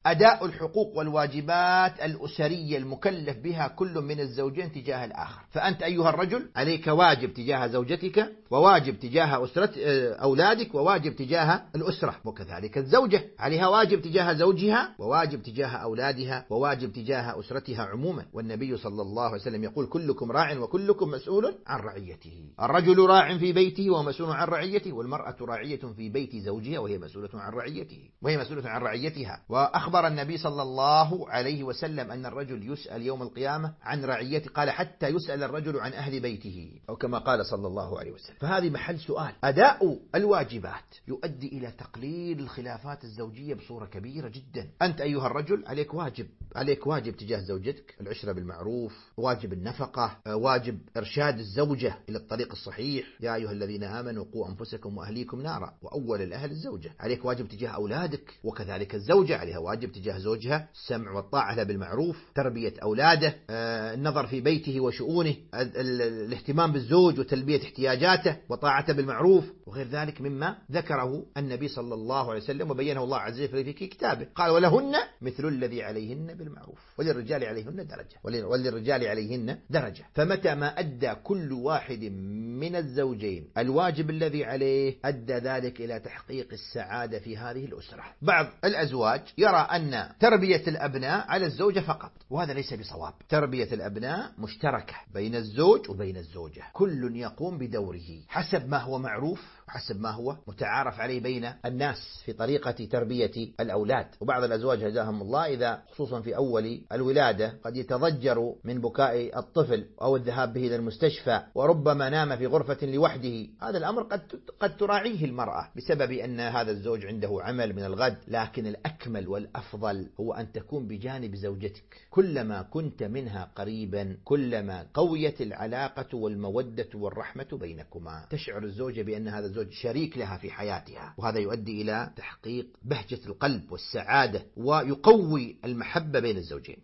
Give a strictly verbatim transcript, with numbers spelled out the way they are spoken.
أداء الحقوق والواجبات الأسرية المكلف بها كل من الزوجين تجاه الآخر. فأنت أيها الرجل عليك واجب تجاه زوجتك، وواجب تجاه أسرة أولادك، وواجب تجاه الأسرة. وكذلك الزوجة عليها واجب تجاه زوجها، وواجب تجاه أولادها، وواجب تجاه أسرتها عموما. والنبي صلى الله عليه وسلم يقول كلكم راع وكلكم مسؤول عن رعيته. الرجل راع في بيته ومسؤول عن رعيته، والمرأة راعية في بيت زوجها وهي مسؤولة عن رعيته وهي مسؤولة عن رعيتها. وأخبر النبي صلى الله عليه وسلم أن الرجل يسأل يوم القيامة عن رعيته، قال حتى يسأل الرجل عن أهل بيته، أو كما قال صلى الله عليه وسلم. فهذه محل سؤال. أداء الواجبات يؤدي إلى تقليل الخلافات الزوجية بصورة كبيرة جدا. أنت أيها الرجل عليك واجب عليك واجب تجاه زوجتك، العشرة بالمعروف، واجب النفقة، واجب إرشاد الزوجة إلى الطريق الصحيح. يا أيها الذين آمنوا قوا أنفسكم وأهليكم نارا، وأول الأهل الزوجة. عليك واجب تجاه أولادك، وكذلك الزوجة عليها واجب تجاه زوجها، السمع والطاعة له بالمعروف، تربية أولاده، النظر في بيته وشؤونه، الاهتمام بالزوج وتلبية احتياجاته وطاعته بالمعروف، وغير ذلك مما ذكره النبي صلى الله عليه وسلم وبينه الله عز وجل في كتابه. قال ولهن مثل الذي عليهن بالمعروف وللرجال عليهن درجة وللرجال عليهن درجة. فمتى ما أدى كل واحد من الزوجين الواجب الذي عليه أدى ذلك إلى تحقيق السعادة في هذه الأسرة. بعض الأزواج يرى أن تربية الأبناء على الزوجة فقط، وهذا ليس بصواب. تربية الأبناء مشتركة بين الزوج وبين الزوجة، كل يقوم بدوره حسب ما هو معروف وحسب ما هو متعارف عليه بين الناس في طريقة تربية الأولاد. وبعض الأزواج هداهم الله إذا خصوصا في أول الولادة قد يتضجر من بكاء الطفل أو الذهاب به إلى المستشفى، وربما نام في غرفة لوحده. هذا الأمر قد قد تراعيه المرأة بسبب أن هذا الزوج عنده عمل من الغد، لكن الأكمل والأفضل هو أن تكون بجانب زوجتك. كلما كنت منها قريبا كلما قويت العلاقة والمودة والرحمة بينكما. تشعر الزوجة بأن هذا الزوج شريك لها في حياتها، وهذا يؤدي إلى تحقيق بهجة القلب والسعادة، ويقوي المحبة بين الزوجين.